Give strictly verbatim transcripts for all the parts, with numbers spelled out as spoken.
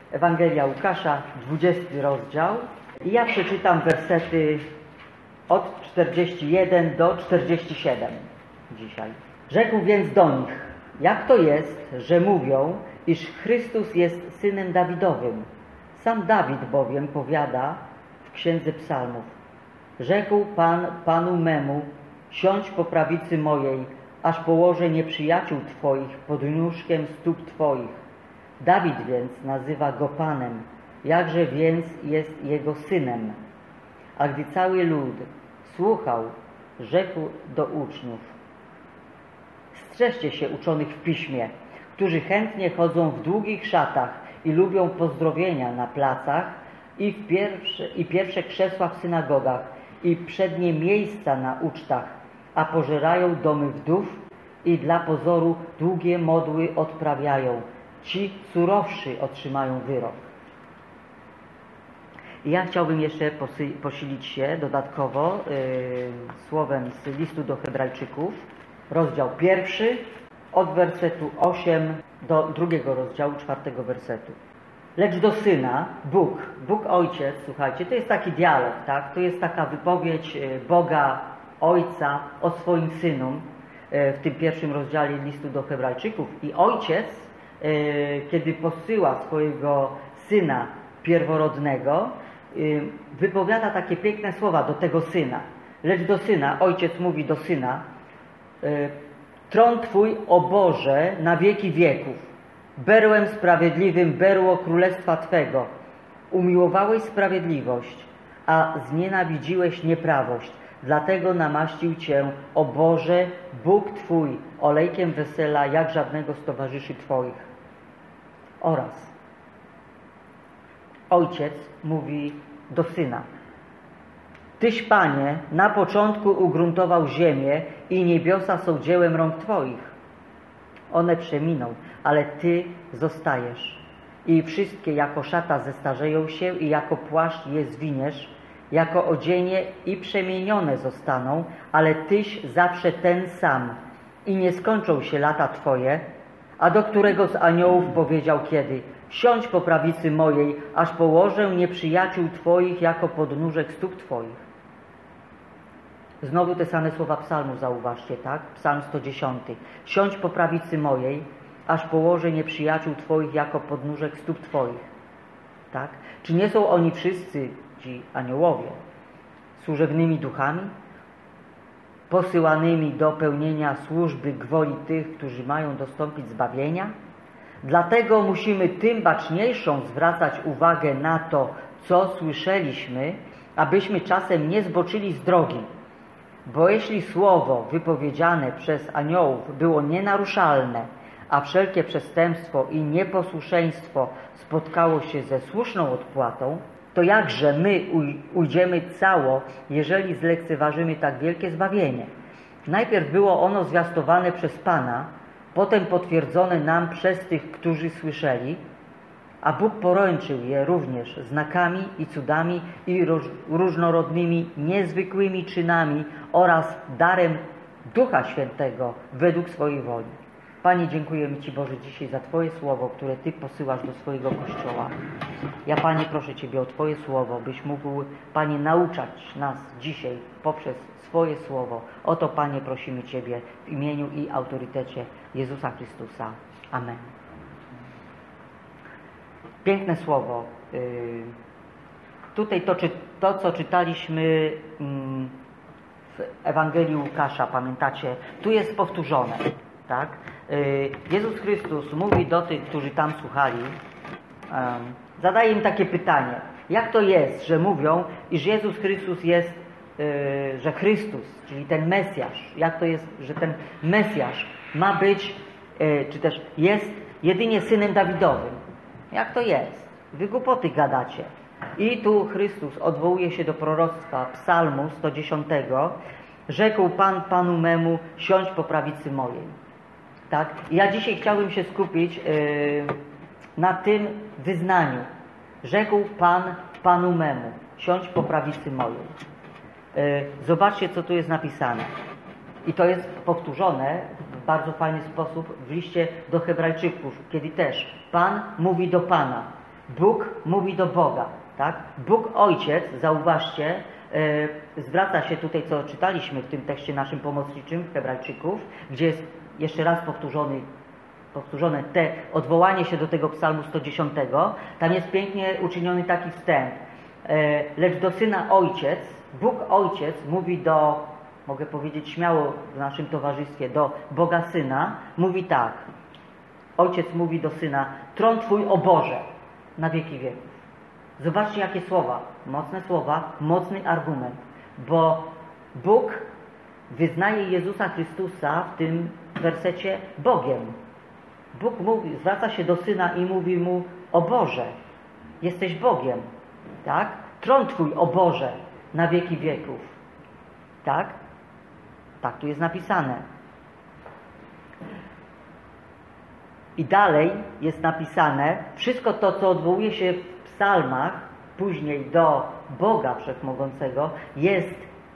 Ewangelia Łukasza, dwudziesty rozdział. I ja przeczytam wersety od czterdziestego pierwszego do czterdziestego siódmego dzisiaj. Rzekł więc do nich: jak to jest, że mówią, iż Chrystus jest synem Dawidowym? Sam Dawid bowiem powiada w Księdze Psalmów: rzekł Pan Panu memu, siądź po prawicy mojej, aż położę nieprzyjaciół Twoich pod nóżkiem stóp Twoich. Dawid więc nazywa go Panem, jakże więc jest jego synem. A gdy cały lud słuchał, rzekł do uczniów: strzeżcie się uczonych w piśmie, którzy chętnie chodzą w długich szatach i lubią pozdrowienia na placach i, w pierwsze, i pierwsze krzesła w synagogach i przednie miejsca na ucztach, a pożerają domy wdów i dla pozoru długie modły odprawiają. Ci surowszy otrzymają wyrok. I ja chciałbym jeszcze posilić się dodatkowo yy, słowem z listu do Hebrajczyków, rozdział pierwszy, od wersetu ósmego do drugiego rozdziału, czwartego wersetu. Lecz do Syna, Bóg, Bóg Ojciec, słuchajcie, to jest taki dialog, tak? To jest taka wypowiedź Boga Ojca o swoim Synu w tym pierwszym rozdziale listu do Hebrajczyków. I Ojciec, kiedy posyła swojego Syna pierworodnego, wypowiada takie piękne słowa do tego Syna. Lecz do Syna, Ojciec mówi do Syna: tron Twój, o Boże, na wieki wieków. Berłem sprawiedliwym, berło królestwa Twego. Umiłowałeś sprawiedliwość, a znienawidziłeś nieprawość. Dlatego namaścił Cię, o Boże, Bóg Twój, olejkiem wesela, jak żadnego z towarzyszy Twoich. Oraz Ojciec mówi do Syna: Tyś, Panie, na początku ugruntował ziemię i niebiosa są dziełem rąk Twoich. One przeminą, ale Ty zostajesz. I wszystkie jako szata zestarzeją się i jako płaszcz je zwiniesz, jako odzienie i przemienione zostaną, ale Tyś zawsze ten sam i nie skończą się lata Twoje. A do którego z aniołów powiedział kiedy: siądź po prawicy mojej, aż położę nieprzyjaciół Twoich jako podnóżek stóp Twoich. Znowu te same słowa psalmu, zauważcie, tak? Psalm sto dziesiąty. Siądź po prawicy mojej, aż położę nieprzyjaciół Twoich jako podnóżek stóp Twoich. Tak? Czy nie są oni wszyscy, ci aniołowie, służebnymi duchami, posyłanymi do pełnienia służby gwoli tych, którzy mają dostąpić zbawienia? Dlatego musimy tym baczniejszą zwracać uwagę na to, co słyszeliśmy, abyśmy czasem nie zboczyli z drogi. Bo jeśli słowo wypowiedziane przez aniołów było nienaruszalne, a wszelkie przestępstwo i nieposłuszeństwo spotkało się ze słuszną odpłatą, to jakże my ujdziemy cało, jeżeli zlekceważymy tak wielkie zbawienie? Najpierw było ono zwiastowane przez Pana, potem potwierdzone nam przez tych, którzy słyszeli, a Bóg poręczył je również znakami i cudami i różnorodnymi, niezwykłymi czynami oraz darem Ducha Świętego według swojej woli. Panie, dziękujemy Ci, Boże, dzisiaj za Twoje słowo, które Ty posyłasz do swojego Kościoła. Ja, Panie, proszę Ciebie o Twoje słowo, byś mógł, Panie, nauczać nas dzisiaj poprzez swoje słowo. O to, Panie, prosimy Ciebie w imieniu i autorytecie Jezusa Chrystusa. Amen. Piękne słowo. Tutaj to, to co czytaliśmy w Ewangelii Łukasza, pamiętacie, tu jest powtórzone. Tak? Jezus Chrystus mówi do tych, którzy tam słuchali, zadaje im takie pytanie: jak to jest, że mówią, iż Jezus Chrystus jest, że Chrystus, czyli ten Mesjasz, jak to jest, że ten Mesjasz ma być, czy też jest jedynie synem Dawidowym? Jak to jest? Wy głupoty gadacie. I tu Chrystus odwołuje się do proroctwa Psalmu sto dziesiątego. Rzekł Pan Panu memu: siądź po prawicy mojej. Tak? I ja dzisiaj chciałbym się skupić yy, na tym wyznaniu. Rzekł Pan Panu memu: siądź po prawicy mojej. Yy, zobaczcie, co tu jest napisane. I to jest powtórzone w bardzo fajny sposób w liście do Hebrajczyków, kiedy też Pan mówi do Pana. Bóg mówi do Boga, tak? Bóg Ojciec, zauważcie, yy, zwraca się tutaj, co czytaliśmy w tym tekście naszym pomocniczym Hebrajczyków, gdzie jest jeszcze raz powtórzony, powtórzone te odwołanie się do tego psalmu sto dziesięć. Tam jest pięknie uczyniony taki wstęp. Yy, lecz do Syna Ojciec, Bóg Ojciec mówi do, mogę powiedzieć śmiało w naszym towarzystwie, do Boga Syna, mówi tak. Ojciec mówi do Syna, tron Twój, o Boże, na wieki wieków. Zobaczcie, jakie słowa, mocne słowa, mocny argument, bo Bóg wyznaje Jezusa Chrystusa w tym wersecie Bogiem. Bóg mówi, zwraca się do Syna i mówi mu, o Boże, jesteś Bogiem, tak? Tron Twój, o Boże, na wieki wieków, tak? Tak tu jest napisane. I dalej jest napisane, wszystko to, co odwołuje się w psalmach, później do Boga Wszechmogącego, jest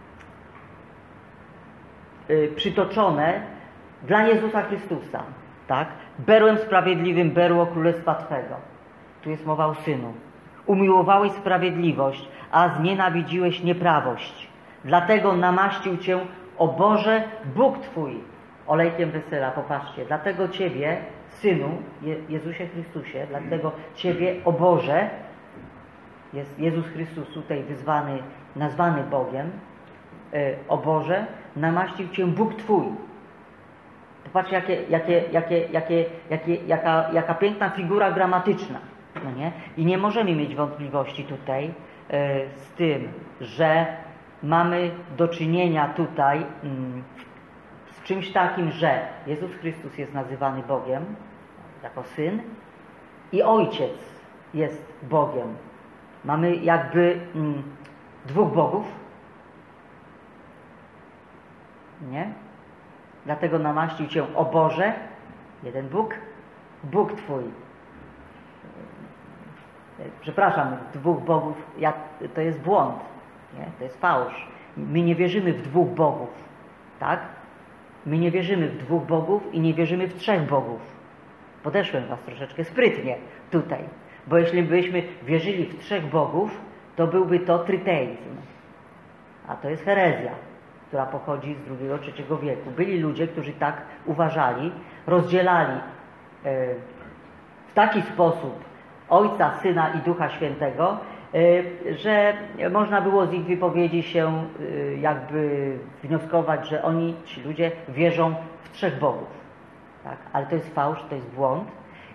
y, przytoczone dla Jezusa Chrystusa. Tak? Berłem sprawiedliwym, berło królestwa Twego. Tu jest mowa o Synu. Umiłowałeś sprawiedliwość, a znienawidziłeś nieprawość. Dlatego namaścił Cię, o Boże, Bóg Twój, olejkiem wesela. Popatrzcie, dlatego Ciebie, Synu, Je Jezusie Chrystusie, dlatego Ciebie, o Boże, jest Jezus Chrystus tutaj wyzwany, nazwany Bogiem, yy, o Boże, namaścił Cię Bóg Twój. Popatrzcie, jakie, jakie, jakie, jakie, jakie, jaka, jaka piękna figura gramatyczna. No nie? I nie możemy mieć wątpliwości tutaj yy, z tym, że mamy do czynienia tutaj yy, z czymś takim, że Jezus Chrystus jest nazywany Bogiem jako Syn i Ojciec jest Bogiem. Mamy jakby mm, dwóch Bogów. Nie? Dlatego namaścił Cię, o Boże, jeden Bóg, Bóg Twój. Przepraszam, dwóch Bogów, jak, to jest błąd, nie? To jest fałsz. My nie wierzymy w dwóch Bogów, tak? My nie wierzymy w dwóch Bogów i nie wierzymy w trzech Bogów. Podeszłem Was troszeczkę sprytnie tutaj, bo jeśli byśmy wierzyli w trzech Bogów, to byłby to tryteizm, a to jest herezja, która pochodzi z drugiego, trzeciego wieku. Byli ludzie, którzy tak uważali, rozdzielali w taki sposób Ojca, Syna i Ducha Świętego, że można było z ich wypowiedzi się jakby wnioskować, że oni, ci ludzie, wierzą w trzech Bogów. Tak? Ale to jest fałsz, to jest błąd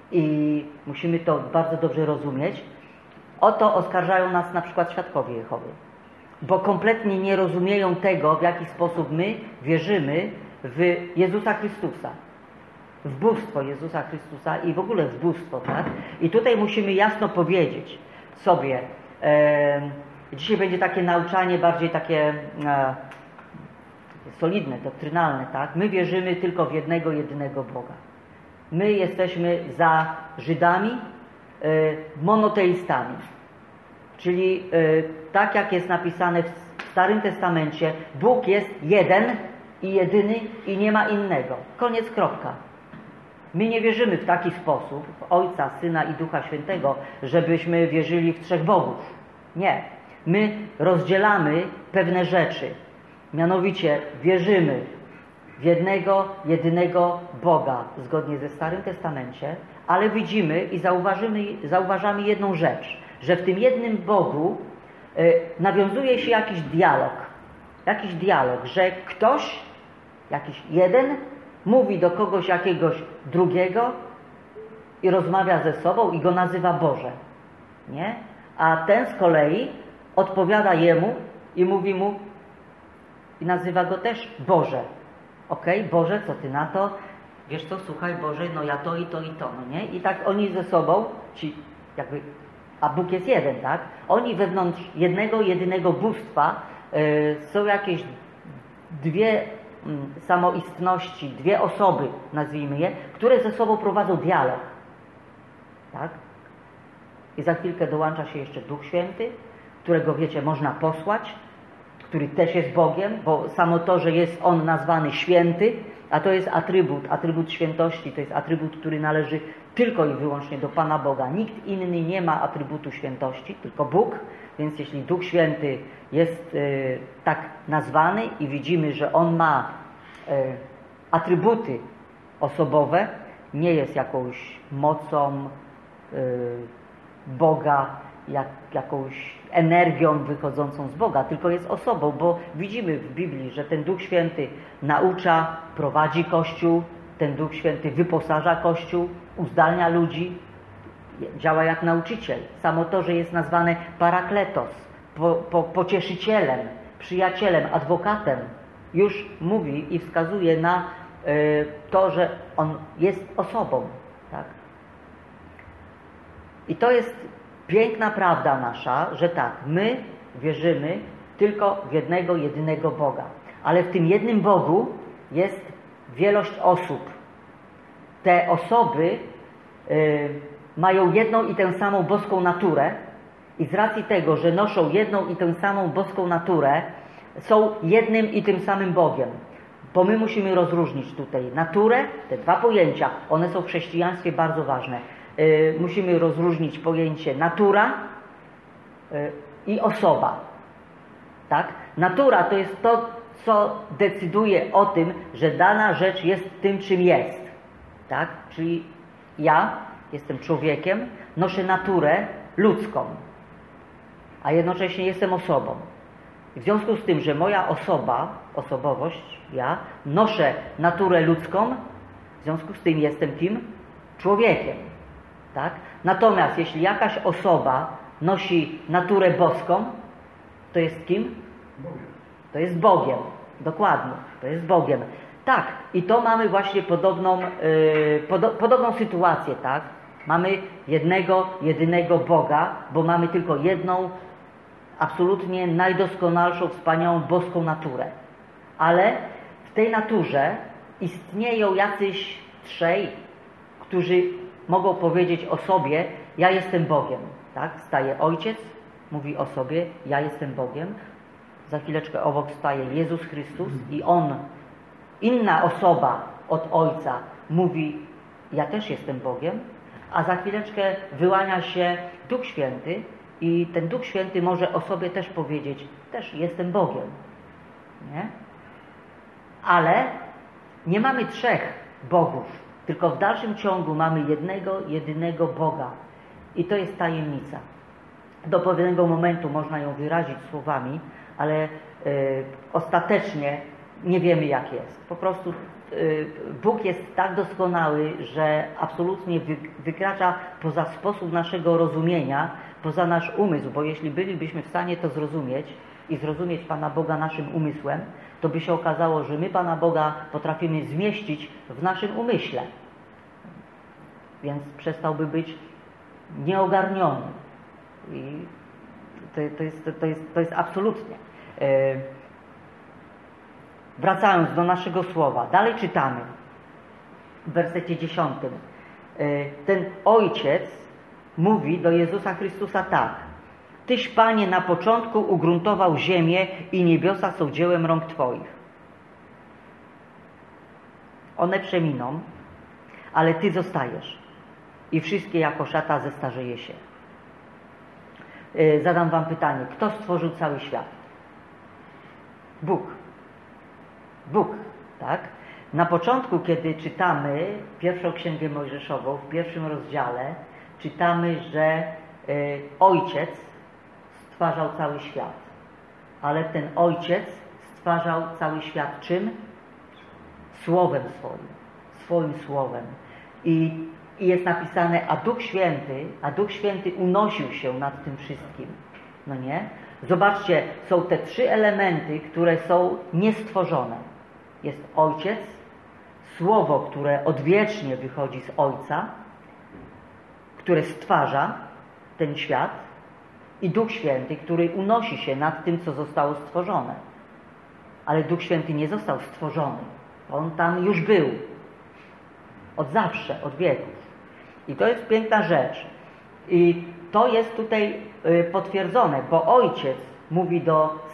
i musimy to bardzo dobrze rozumieć. O to oskarżają nas na przykład świadkowie Jehowy, bo kompletnie nie rozumieją tego, w jaki sposób my wierzymy w Jezusa Chrystusa, w bóstwo Jezusa Chrystusa i w ogóle w bóstwo, tak? I tutaj musimy jasno powiedzieć sobie, e, dzisiaj będzie takie nauczanie bardziej takie e, solidne, doktrynalne, tak? My wierzymy tylko w jednego, jedynego Boga. My jesteśmy za Żydami e, monoteistami. Czyli e, tak jak jest napisane w Starym Testamencie, Bóg jest jeden i jedyny i nie ma innego. Koniec, kropka. My nie wierzymy w taki sposób w Ojca, Syna i Ducha Świętego, żebyśmy wierzyli w trzech Bogów. Nie. My rozdzielamy pewne rzeczy. Mianowicie wierzymy w jednego, jedynego Boga, zgodnie ze Starym Testamencie, ale widzimy i zauważymy, zauważamy jedną rzecz, że w tym jednym Bogu y, nawiązuje się jakiś dialog. Jakiś dialog, że ktoś, jakiś jeden, mówi do kogoś jakiegoś drugiego i rozmawia ze sobą i go nazywa Boże. Nie? A ten z kolei odpowiada jemu i mówi mu i nazywa go też Boże. Okej, okay, Boże, co ty na to? Wiesz co, słuchaj Boże, no ja to i to i to, no nie? I tak oni ze sobą, ci jakby, a Bóg jest jeden, tak? Oni wewnątrz jednego, jedynego bóstwa yy, są jakieś dwie samoistności, dwie osoby, nazwijmy je, które ze sobą prowadzą dialog. Tak? I za chwilkę dołącza się jeszcze Duch Święty, którego, wiecie, można posłać, który też jest Bogiem, bo samo to, że jest On nazwany święty, a to jest atrybut, atrybut świętości, to jest atrybut, który należy tylko i wyłącznie do Pana Boga. Nikt inny nie ma atrybutu świętości, tylko Bóg, więc jeśli Duch Święty jest y, tak nazwany i widzimy, że On ma y, atrybuty osobowe, nie jest jakąś mocą y, Boga, jak, jakąś energią wychodzącą z Boga, tylko jest osobą, bo widzimy w Biblii, że ten Duch Święty naucza, prowadzi Kościół, ten Duch Święty wyposaża Kościół, uzdalnia ludzi, działa jak nauczyciel. Samo to, że jest nazwane parakletos, po, po, pocieszycielem, przyjacielem, adwokatem, już mówi i wskazuje na y, to, że On jest osobą. Tak? I to jest piękna prawda nasza, że tak, my wierzymy tylko w jednego, jedynego Boga. Ale w tym jednym Bogu jest wielość osób. Te osoby y, mają jedną i tę samą boską naturę i z racji tego, że noszą jedną i tę samą boską naturę, są jednym i tym samym Bogiem. Bo my musimy rozróżnić tutaj naturę, te dwa pojęcia, one są w chrześcijaństwie bardzo ważne. Yy, musimy rozróżnić pojęcie natura yy, i osoba. Tak? Natura to jest to, co decyduje o tym, że dana rzecz jest tym, czym jest. Tak? Czyli ja jestem człowiekiem, noszę naturę ludzką, a jednocześnie jestem osobą. W związku z tym, że moja osoba, osobowość, ja, noszę naturę ludzką, w związku z tym jestem kim? Człowiekiem. Tak? Natomiast jeśli jakaś osoba nosi naturę boską, to jest kim? Bogiem. To jest Bogiem. Dokładnie. To jest Bogiem. Tak. I to mamy właśnie podobną, yy, podo podobną sytuację, tak? Mamy jednego, jedynego Boga, bo mamy tylko jedną, absolutnie najdoskonalszą, wspaniałą boską naturę. Ale w tej naturze istnieją jacyś trzej, którzy mogą powiedzieć o sobie, ja jestem Bogiem. Tak? Staje Ojciec, mówi o sobie, ja jestem Bogiem. Za chwileczkę obok staje Jezus Chrystus i On, inna osoba od Ojca, mówi, ja też jestem Bogiem. A za chwileczkę wyłania się Duch Święty i ten Duch Święty może o sobie też powiedzieć, też jestem Bogiem. Nie? Ale nie mamy trzech Bogów, tylko w dalszym ciągu mamy jednego, jedynego Boga. I to jest tajemnica. Do pewnego momentu można ją wyrazić słowami, ale y, ostatecznie nie wiemy, jak jest. Po prostu y, Bóg jest tak doskonały, że absolutnie wy, wykracza poza sposób naszego rozumienia, poza nasz umysł, bo jeśli bylibyśmy w stanie to zrozumieć i zrozumieć Pana Boga naszym umysłem, to by się okazało, że my Pana Boga potrafimy zmieścić w naszym umyśle. Więc przestałby być nieogarniony. I to, to, jest, to, jest, to jest absolutnie. Wracając do naszego słowa, dalej czytamy w wersecie dziesiątym. Ten Ojciec mówi do Jezusa Chrystusa tak: Tyś, Panie, na początku ugruntował ziemię i niebiosa są dziełem rąk Twoich. One przeminą, ale Ty zostajesz i wszystkie jako szata zestarzeje się. Zadam wam pytanie, kto stworzył cały świat? Bóg. Bóg, tak? Na początku, kiedy czytamy pierwszą Księgę Mojżeszową, w pierwszym rozdziale, czytamy, że y, Ojciec stwarzał cały świat. Ale ten Ojciec stwarzał cały świat czym? Słowem swoim. Swoim słowem. I, i jest napisane, a Duch Święty, a Duch Święty unosił się nad tym wszystkim. No nie? Zobaczcie, są te trzy elementy, które są niestworzone. Jest Ojciec, Słowo, które odwiecznie wychodzi z Ojca, które stwarza ten świat, i Duch Święty, który unosi się nad tym, co zostało stworzone. Ale Duch Święty nie został stworzony. On tam już był. Od zawsze, od wieków. I to jest piękna rzecz. I to jest tutaj potwierdzone, bo Ojciec mówi do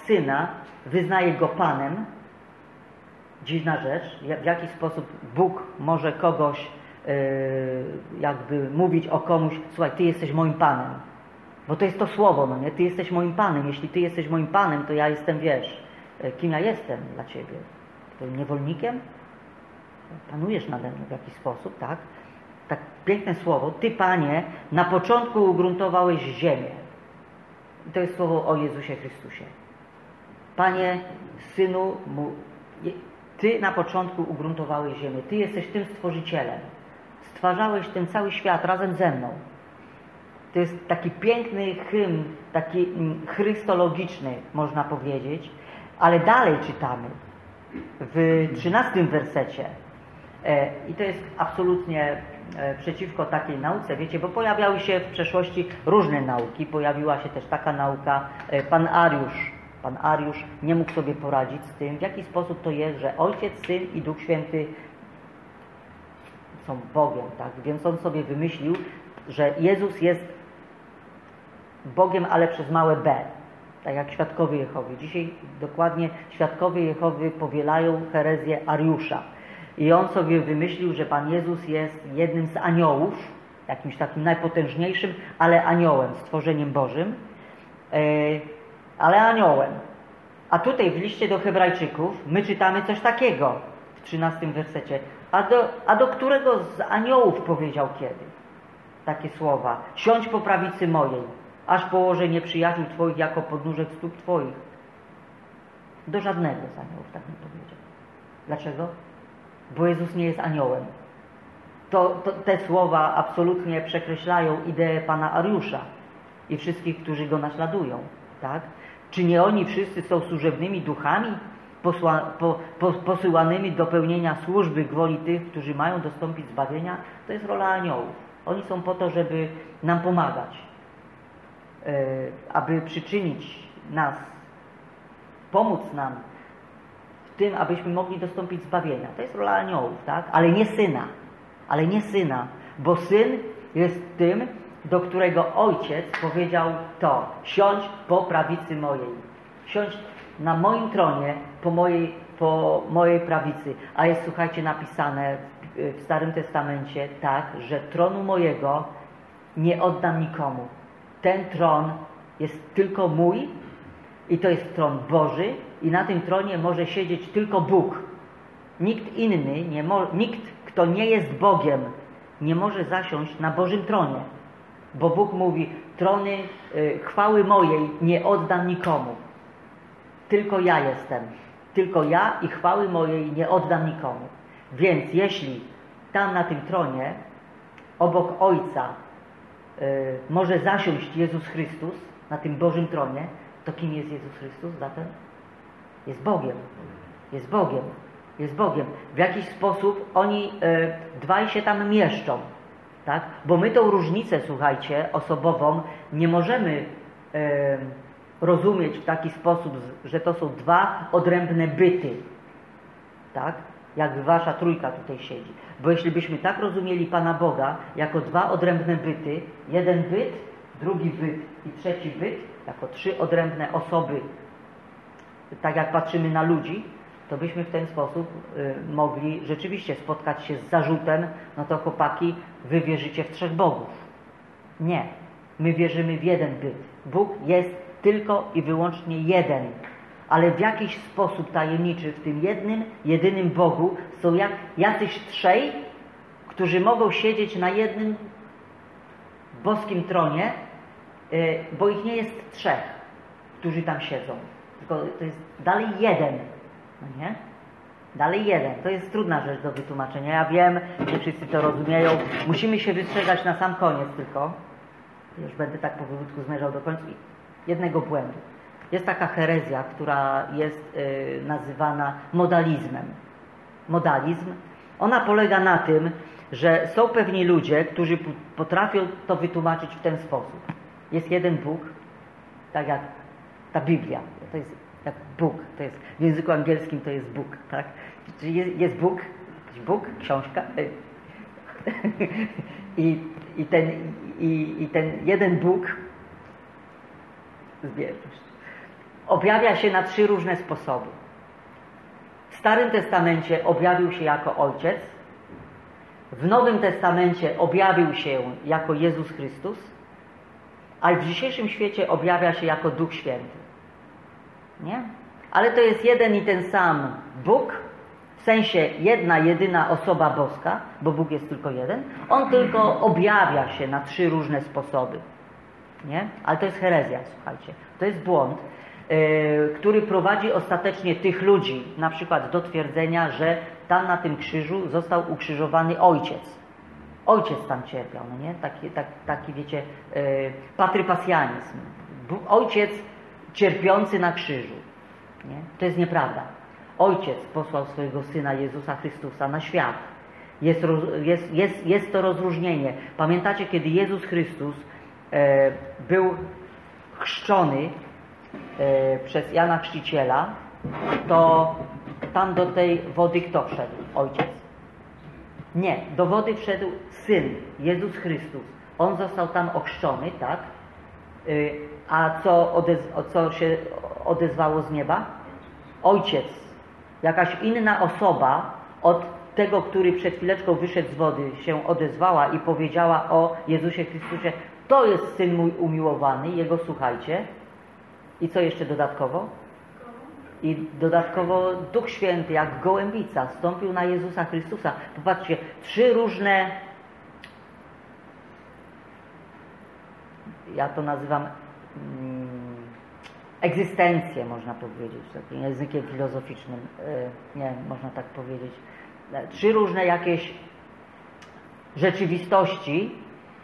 Syna, wyznaje Go Panem. Dziwna rzecz, w jaki sposób Bóg może kogoś yy, jakby mówić o komuś, słuchaj, Ty jesteś moim Panem. Bo to jest to słowo, no nie? Ty jesteś moim Panem. Jeśli Ty jesteś moim Panem, to ja jestem, wiesz, kim ja jestem dla Ciebie? Twoim niewolnikiem? Panujesz nade mną w jakiś sposób, tak? Tak piękne słowo. Ty, Panie, na początku ugruntowałeś ziemię. I to jest słowo o Jezusie Chrystusie. Panie, Synu, Ty na początku ugruntowałeś ziemię. Ty jesteś tym Stworzycielem. Stwarzałeś ten cały świat razem ze mną. To jest taki piękny hymn, taki chrystologiczny, można powiedzieć, ale dalej czytamy w trzynastym wersecie. I to jest absolutnie przeciwko takiej nauce, wiecie, bo pojawiały się w przeszłości różne nauki. Pojawiła się też taka nauka, pan Ariusz. Pan Ariusz nie mógł sobie poradzić z tym, w jaki sposób to jest, że Ojciec, Syn i Duch Święty są Bogiem, tak? Więc on sobie wymyślił, że Jezus jest Bogiem, ale przez małe b, tak jak Świadkowie Jehowy. Dzisiaj dokładnie Świadkowie Jehowy powielają herezję Ariusza. I on sobie wymyślił, że Pan Jezus jest jednym z aniołów, jakimś takim najpotężniejszym, ale aniołem, stworzeniem Bożym, yy, ale aniołem. A tutaj w liście do Hebrajczyków my czytamy coś takiego w trzynastym wersecie. A do, a do którego z aniołów powiedział kiedy? Takie słowa. Siądź po prawicy mojej, aż położę nieprzyjaciół Twoich jako podnóżek stóp Twoich. Do żadnego z aniołów tak nie powiedział. Dlaczego? Bo Jezus nie jest aniołem. To, to, te słowa absolutnie przekreślają ideę Pana Ariusza i wszystkich, którzy go naśladują. Tak? Czy nie oni wszyscy są służebnymi duchami posła, po, po, posyłanymi do pełnienia służby gwoli tych, którzy mają dostąpić zbawienia? To jest rola aniołów. Oni są po to, żeby nam pomagać, yy, aby przyczynić nas, pomóc nam w tym, abyśmy mogli dostąpić zbawienia. To jest rola aniołów, tak? Ale nie Syna. Ale nie Syna, bo Syn jest tym, do którego Ojciec powiedział to: siądź po prawicy mojej. Siądź na moim tronie po mojej, po mojej prawicy. A jest, słuchajcie, napisane w, w Starym Testamencie tak, że tronu mojego nie oddam nikomu. Ten tron jest tylko mój i to jest tron Boży i na tym tronie może siedzieć tylko Bóg. Nikt inny, nie mo- nikt, kto nie jest Bogiem, nie może zasiąść na Bożym tronie. Bo Bóg mówi, trony y, chwały mojej nie oddam nikomu. Tylko ja jestem. Tylko ja i chwały mojej nie oddam nikomu. Więc jeśli tam na tym tronie, obok Ojca, y, może zasiąść Jezus Chrystus, na tym Bożym tronie, to kim jest Jezus Chrystus zatem? Jest Bogiem. Jest Bogiem. Jest Bogiem. W jakiś sposób oni y, dwaj się tam mieszczą. Tak? Bo my tą różnicę, słuchajcie, osobową nie możemy e, rozumieć w taki sposób, że to są dwa odrębne byty. Tak? Jak wasza trójka tutaj siedzi. Bo jeśli byśmy tak rozumieli Pana Boga jako dwa odrębne byty, jeden byt, drugi byt i trzeci byt, jako trzy odrębne osoby, tak jak patrzymy na ludzi, to byśmy w ten sposób y, mogli rzeczywiście spotkać się z zarzutem, no to chłopaki, wy wierzycie w trzech bogów. Nie. My wierzymy w jeden byt. Bóg jest tylko i wyłącznie jeden. Ale w jakiś sposób tajemniczy w tym jednym, jedynym Bogu są jak, jacyś trzej, którzy mogą siedzieć na jednym boskim tronie, y, bo ich nie jest trzech, którzy tam siedzą. Tylko to jest dalej jeden. No nie? Dalej jeden. To jest trudna rzecz do wytłumaczenia. Ja wiem, że wszyscy to rozumieją. Musimy się wystrzegać na sam koniec tylko. Już będę tak powolutku zmierzał do końca. Jednego błędu. Jest taka herezja, która jest y, nazywana modalizmem. Modalizm. Ona polega na tym, że są pewni ludzie, którzy potrafią to wytłumaczyć w ten sposób. Jest jeden Bóg, tak jak ta Biblia. To jest jak Bóg, to jest w języku angielskim to jest Bóg, tak? Czyli jest, jest Bóg, Bóg, książka i, i, ten, i, i ten jeden Bóg zbierz, objawia się na trzy różne sposoby. W Starym Testamencie objawił się jako Ojciec, w Nowym Testamencie objawił się jako Jezus Chrystus, a w dzisiejszym świecie objawia się jako Duch Święty. Nie? Ale to jest jeden i ten sam Bóg, w sensie jedna, jedyna osoba boska, bo Bóg jest tylko jeden. On tylko objawia się na trzy różne sposoby. Nie? Ale to jest herezja, słuchajcie. To jest błąd, yy, który prowadzi ostatecznie tych ludzi, na przykład do twierdzenia, że tam na tym krzyżu został ukrzyżowany Ojciec. Ojciec tam cierpiał, no nie? Taki, tak, taki wiecie, yy, patrypasjanizm. Ojciec cierpiący na krzyżu. Nie? To jest nieprawda. Ojciec posłał swojego Syna Jezusa Chrystusa na świat. Jest, jest, jest, jest to rozróżnienie. Pamiętacie, kiedy Jezus Chrystus e, był chrzczony e, przez Jana Chrzciciela, to tam do tej wody kto wszedł? Ojciec. Nie, do wody wszedł Syn, Jezus Chrystus. On został tam ochrzczony, tak? E, a co, odez, co się odezwało z nieba? Ojciec. Jakaś inna osoba od tego, który przed chwileczką wyszedł z wody, się odezwała i powiedziała o Jezusie Chrystusie: to jest Syn mój umiłowany, Jego słuchajcie. I co jeszcze dodatkowo? I dodatkowo Duch Święty, jak gołębica, stąpił na Jezusa Chrystusa. Popatrzcie, trzy różne, ja to nazywam mm, egzystencję, można powiedzieć, takim językiem filozoficznym, nie wiem, można tak powiedzieć. Trzy różne jakieś rzeczywistości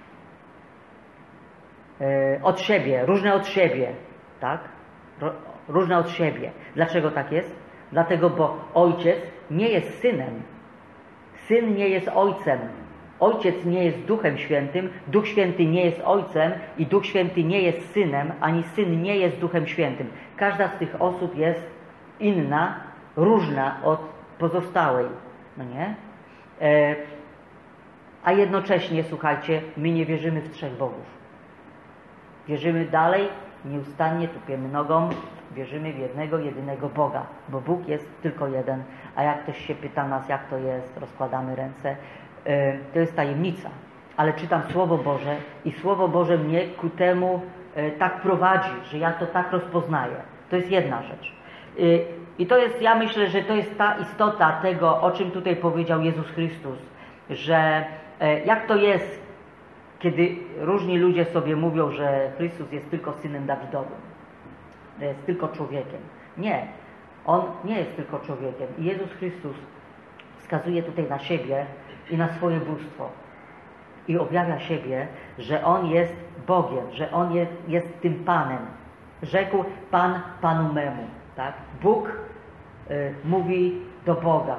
od siebie, różne od siebie, tak? Różne od siebie. Dlaczego tak jest? Dlatego, bo Ojciec nie jest Synem. Syn nie jest Ojcem. Ojciec nie jest Duchem Świętym, Duch Święty nie jest Ojcem i Duch Święty nie jest Synem, ani Syn nie jest Duchem Świętym. Każda z tych osób jest inna, różna od pozostałej. No nie? E, a jednocześnie, słuchajcie, my nie wierzymy w trzech bogów. Wierzymy dalej, nieustannie tupiemy nogą, wierzymy w jednego, jedynego Boga, bo Bóg jest tylko jeden. A jak ktoś się pyta nas, jak to jest, rozkładamy ręce. To jest tajemnica, ale czytam Słowo Boże i Słowo Boże mnie ku temu tak prowadzi, że ja to tak rozpoznaję. To jest jedna rzecz. I to jest, ja myślę, że to jest ta istota tego, o czym tutaj powiedział Jezus Chrystus, że jak to jest, kiedy różni ludzie sobie mówią, że Chrystus jest tylko Synem Dawidowym, jest tylko człowiekiem. Nie, On nie jest tylko człowiekiem. I Jezus Chrystus wskazuje tutaj na siebie i na swoje bóstwo. I objawia siebie, że On jest Bogiem, że On jest, jest tym Panem. Rzekł Pan Panu memu. Tak? Bóg y, mówi do Boga: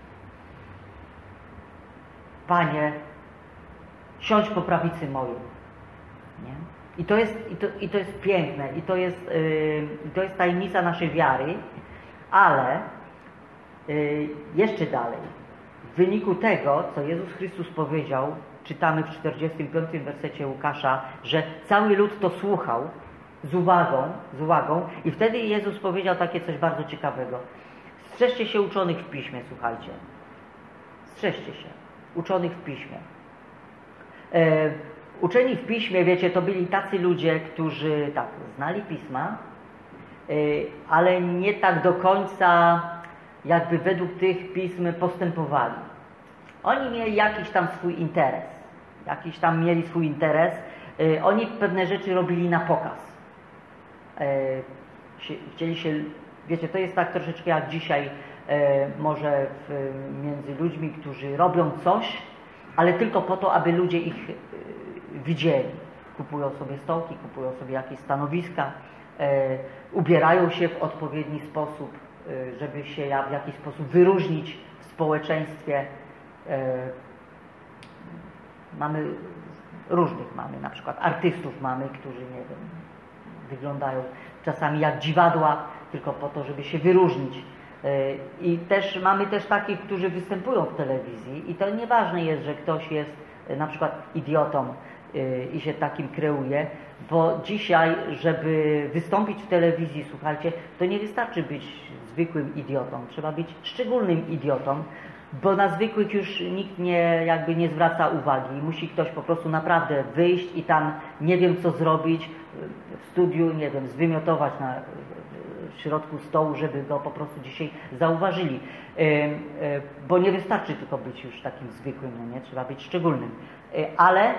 Panie, siądź po prawicy mojej. Nie? I, to jest, i, to, I to jest piękne. I to jest, y, to jest tajemnica naszej wiary. Ale y, jeszcze dalej. W wyniku tego, co Jezus Chrystus powiedział, czytamy w czterdziestym piątym wersecie Łukasza, że cały lud to słuchał z uwagą, z uwagą i wtedy Jezus powiedział takie coś bardzo ciekawego. Strzeżcie się uczonych w Piśmie, słuchajcie. Strzeżcie się uczonych w Piśmie. E, uczeni w Piśmie, wiecie, to byli tacy ludzie, którzy tak, znali Pisma, e, ale nie tak do końca jakby według tych pism postępowali. Oni mieli jakiś tam swój interes. Jakiś tam mieli swój interes. Yy, oni pewne rzeczy robili na pokaz. Yy, chcieli się, wiecie, to jest tak troszeczkę jak dzisiaj yy, może w, między ludźmi, którzy robią coś, ale tylko po to, aby ludzie ich yy, widzieli. Kupują sobie stołki, kupują sobie jakieś stanowiska, yy, ubierają się w odpowiedni sposób, żeby się w jakiś sposób wyróżnić w społeczeństwie. Mamy różnych, mamy na przykład artystów mamy, którzy, nie wiem, wyglądają czasami jak dziwadła, tylko po to, żeby się wyróżnić. I też mamy też takich, którzy występują w telewizji i to nieważne jest, że ktoś jest na przykład idiotą i się takim kreuje, Bo dzisiaj, żeby wystąpić w telewizji, słuchajcie, to nie wystarczy być zwykłym idiotą. Trzeba być szczególnym idiotą, bo na zwykłych już nikt nie, jakby nie zwraca uwagi. Musi ktoś po prostu naprawdę wyjść i tam nie wiem co zrobić w studiu, nie wiem, zwymiotować na w środku stołu, żeby go po prostu dzisiaj zauważyli. Bo nie wystarczy tylko być już takim zwykłym, no nie? Trzeba być szczególnym. Ale,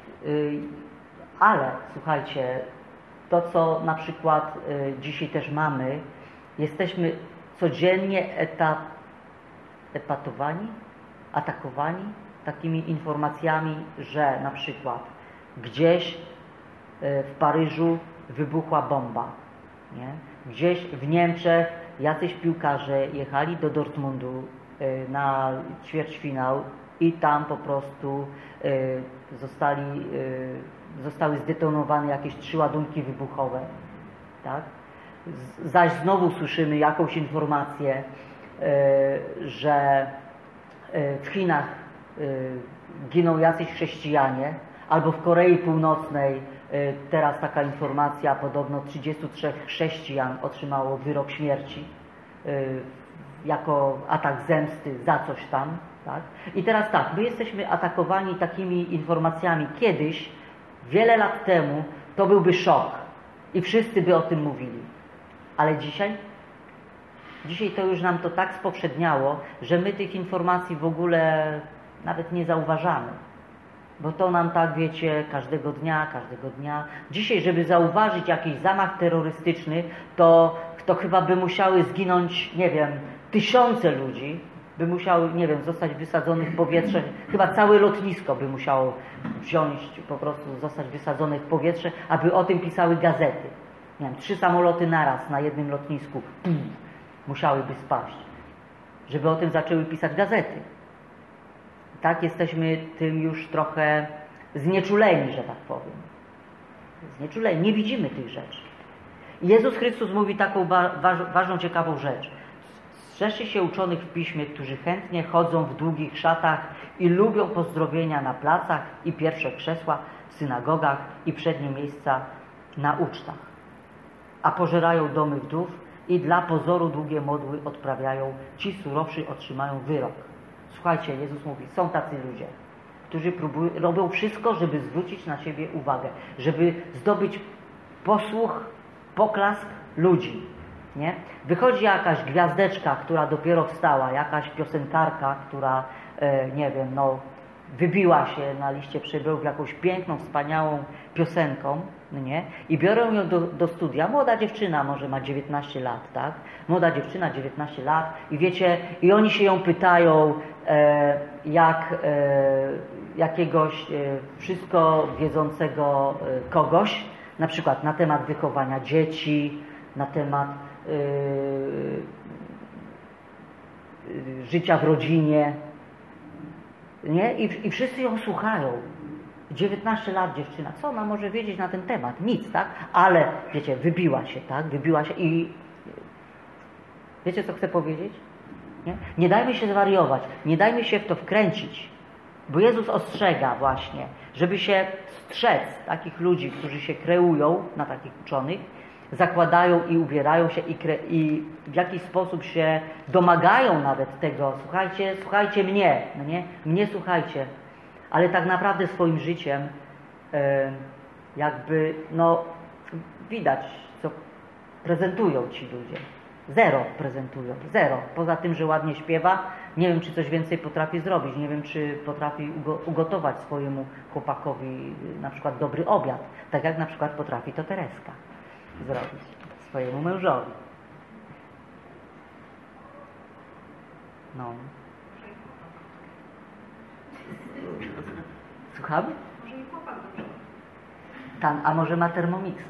ale słuchajcie, to co na przykład dzisiaj też mamy, jesteśmy codziennie etap, epatowani, atakowani takimi informacjami, że na przykład gdzieś w Paryżu wybuchła bomba, nie? Gdzieś w Niemczech jacyś piłkarze jechali do Dortmundu na ćwierćfinał i tam po prostu zostali, zostały zdetonowane jakieś trzy ładunki wybuchowe. Tak? Zaś znowu słyszymy jakąś informację, że w Chinach giną jacyś chrześcijanie, albo w Korei Północnej teraz taka informacja, podobno trzydziestu trzech chrześcijan otrzymało wyrok śmierci jako atak zemsty za coś tam. Tak? I teraz tak, my jesteśmy atakowani takimi informacjami. Kiedyś, wiele lat temu, to byłby szok i wszyscy by o tym mówili. Ale dzisiaj? Dzisiaj to już nam to tak spowszedniało, że my tych informacji w ogóle nawet nie zauważamy. Bo to nam tak, wiecie, każdego dnia, każdego dnia. Dzisiaj, żeby zauważyć jakiś zamach terrorystyczny, to, to chyba by musiały zginąć, nie wiem, tysiące ludzi, by musiały, nie wiem, zostać wysadzonych w powietrze. Chyba całe lotnisko by musiało wziąć, po prostu zostać wysadzone w powietrze, aby o tym pisały gazety. Nie wiem, trzy samoloty naraz na jednym lotnisku pum, musiałyby spaść, żeby o tym zaczęły pisać gazety. Tak, jesteśmy tym już trochę znieczuleni, że tak powiem. Znieczuleni, nie widzimy tych rzeczy. Jezus Chrystus mówi taką ważną, ciekawą rzecz. Strzeżcie się uczonych w Piśmie, którzy chętnie chodzą w długich szatach i lubią pozdrowienia na placach i pierwsze krzesła w synagogach i przednie miejsca na ucztach. A pożerają domy wdów i dla pozoru długie modły odprawiają. Ci surowszy otrzymają wyrok. Słuchajcie, Jezus mówi, są tacy ludzie, którzy próbują, robią wszystko, żeby zwrócić na siebie uwagę, żeby zdobyć posłuch, poklask ludzi. Nie? Wychodzi jakaś gwiazdeczka, która dopiero wstała, jakaś piosenkarka, która, e, nie wiem, no, wybiła się na liście przebojów jakąś piękną, wspaniałą piosenką, no nie? I biorą ją do, do studia. Młoda dziewczyna, może ma dziewiętnaście lat, tak? Młoda dziewczyna, dziewiętnaście lat i wiecie, i oni się ją pytają, e, jak e, jakiegoś e, wszystko wiedzącego e, kogoś, na przykład na temat wychowania dzieci, na temat e, e, życia w rodzinie, nie? I, I wszyscy ją słuchają. dziewiętnaście lat dziewczyna. Co ona może wiedzieć na ten temat? Nic, tak? Ale, wiecie, wybiła się, tak? Wybiła się i... Wiecie, co chcę powiedzieć? Nie? Nie dajmy się zwariować. Nie dajmy się w to wkręcić. Bo Jezus ostrzega właśnie, żeby się strzec takich ludzi, którzy się kreują na takich uczonych, zakładają i ubierają się i, kre, i w jakiś sposób się domagają nawet tego. Słuchajcie, słuchajcie mnie, no nie? Mnie słuchajcie. Ale tak naprawdę swoim życiem e, jakby, no, widać, co prezentują ci ludzie. Zero prezentują, zero. Poza tym, że ładnie śpiewa, nie wiem, czy coś więcej potrafi zrobić. Nie wiem, czy potrafi ugotować swojemu chłopakowi na przykład dobry obiad. Tak jak na przykład potrafi to Tereska zrobić swojemu mężowi. No. Słuchamy? Może i chłopak dobrze. Tam, a może ma Thermomixa?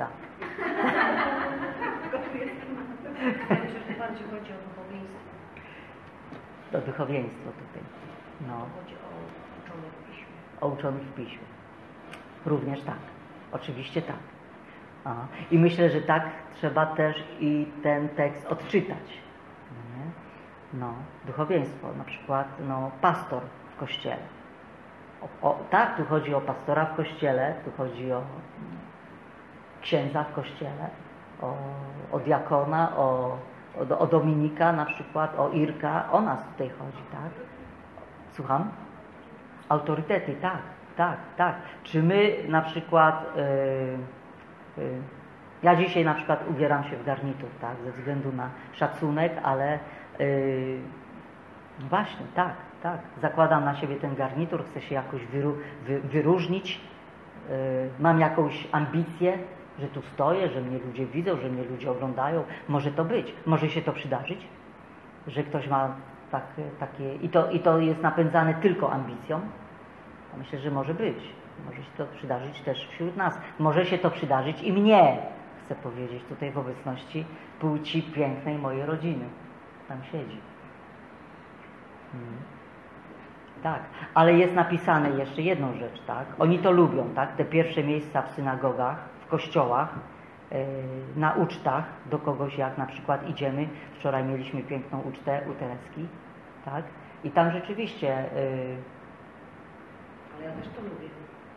Myślę, że bardziej chodzi o duchowieństwo. To duchowieństwo tutaj. No. Chodzi o uczonych w Piśmie. O uczonych w Piśmie. Również tak. Oczywiście tak. Aha. I myślę, że tak trzeba też i ten tekst odczytać. No, nie? No, duchowieństwo, na przykład no, pastor w kościele. O, o, tak, tu chodzi o pastora w kościele, tu chodzi o księdza w kościele, o, o diakona, o, o, o Dominika na przykład, o Irka, o nas tutaj chodzi, tak? Słucham? Autorytety, tak, tak, tak. Czy my na przykład, yy, yy, ja dzisiaj na przykład ubieram się w garnitur, tak, ze względu na szacunek, ale yy, właśnie, tak, tak, zakładam na siebie ten garnitur, chcę się jakoś wyru, wy, wyróżnić, yy, mam jakąś ambicję, że tu stoję, że mnie ludzie widzą, że mnie ludzie oglądają. Może to być, może się to przydarzyć, że ktoś ma takie, takie i, to, i to jest napędzane tylko ambicją. Myślę, że może być. Może się to przydarzyć też wśród nas. Może się to przydarzyć i mnie, chcę powiedzieć, tutaj w obecności płci pięknej mojej rodziny. Tam siedzi. Hmm. Tak, ale jest napisane jeszcze jedną rzecz, tak? Oni to lubią, tak? Te pierwsze miejsca w synagogach, w kościołach, yy, na ucztach do kogoś, jak na przykład idziemy. Wczoraj mieliśmy piękną ucztę u Tereski, tak? I tam rzeczywiście... Yy, ale ja też to lubię.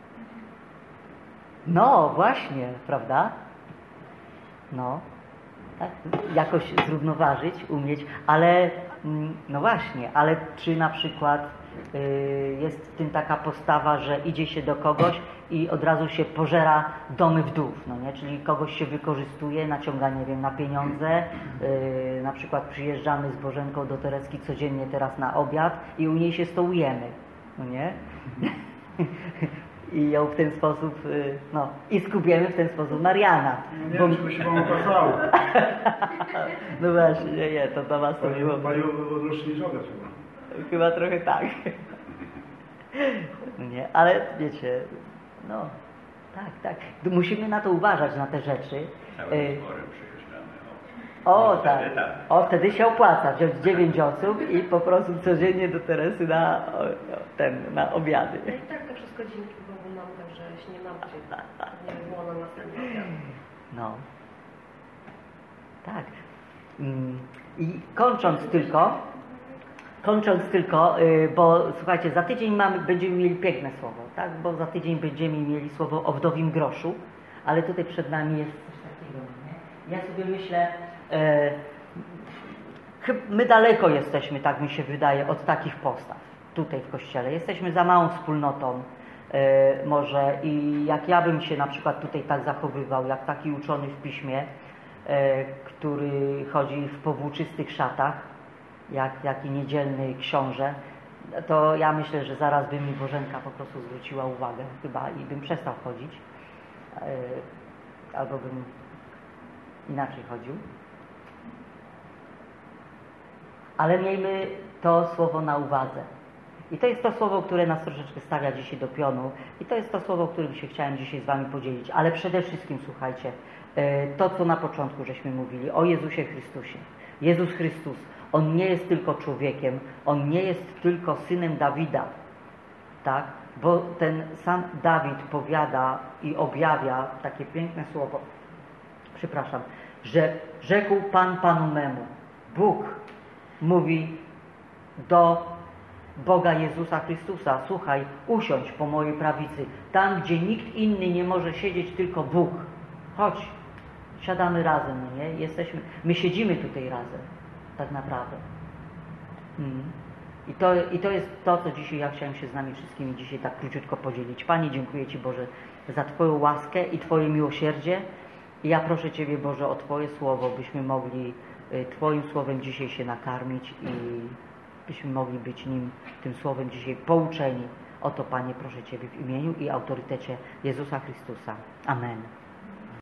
No, właśnie, prawda? No, tak, jakoś zrównoważyć, umieć, ale, no właśnie, ale czy na przykład y, jest w tym taka postawa, że idzie się do kogoś i od razu się pożera domy wdów, no nie? Czyli kogoś się wykorzystuje, naciąga, nie wiem, na pieniądze, y, na przykład przyjeżdżamy z Bożenką do Tereski codziennie teraz na obiad i u niej się stołujemy, no nie? I ją w ten sposób, no, i skupiemy w ten sposób Mariana. Nie bo... wiem, czy by się wam opłacało. No właśnie, nie, nie, to do was to miło. Panią odrocznie żonę chyba. Chyba trochę tak. No nie, ale wiecie, no, tak, tak. Musimy na to uważać, na te rzeczy. Całym zborem przyjeżdżamy. O, no, tak. wtedy tak. O, wtedy się opłaca wziąć dziewięć osób i po prostu codziennie do Teresy na, o, ten, na obiady. No i tak to wszystko dzięki Bogu mam, także się nie martwię. Nie było na następny obiad. No. Tak. I kończąc tylko, kończąc tylko, bo słuchajcie, za tydzień mamy, będziemy mieli piękne słowo, tak? Bo za tydzień będziemy mieli słowo o wdowim groszu, ale tutaj przed nami jest coś takiego, nie? Ja sobie myślę, e, my daleko jesteśmy, tak mi się wydaje, od takich postaw tutaj w Kościele. Jesteśmy za małą wspólnotą e, może i jak ja bym się na przykład tutaj tak zachowywał, jak taki uczony w piśmie, e, który chodzi w powłóczystych szatach, jak taki niedzielny książę, to ja myślę, że zaraz by mi Bożenka po prostu zwróciła uwagę chyba i bym przestał chodzić, e, albo bym inaczej chodził. Ale miejmy to słowo na uwadze. I to jest to słowo, które nas troszeczkę stawia dzisiaj do pionu. I to jest to słowo, którym się chciałem dzisiaj z wami podzielić. Ale przede wszystkim, słuchajcie, to, co na początku żeśmy mówili, o Jezusie Chrystusie. Jezus Chrystus, On nie jest tylko człowiekiem, On nie jest tylko synem Dawida, tak? Bo ten sam Dawid powiada i objawia takie piękne słowo, przepraszam, że rzekł Pan Panu memu, Bóg mówi do Boga Jezusa Chrystusa, słuchaj, usiądź po mojej prawicy, tam gdzie nikt inny nie może siedzieć, tylko Bóg. Chodź, siadamy razem, no nie? Jesteśmy, my siedzimy tutaj razem, tak naprawdę. Hmm. I, to, I to jest to, co dzisiaj ja chciałem się z nami wszystkimi dzisiaj tak króciutko podzielić. Panie, dziękuję Ci, Boże, za Twoją łaskę i Twoje miłosierdzie. I ja proszę Ciebie, Boże, o Twoje słowo, byśmy mogli Twoim słowem dzisiaj się nakarmić i byśmy mogli być nim, tym słowem dzisiaj pouczeni. O to, Panie, proszę Ciebie w imieniu i autorytecie Jezusa Chrystusa. Amen.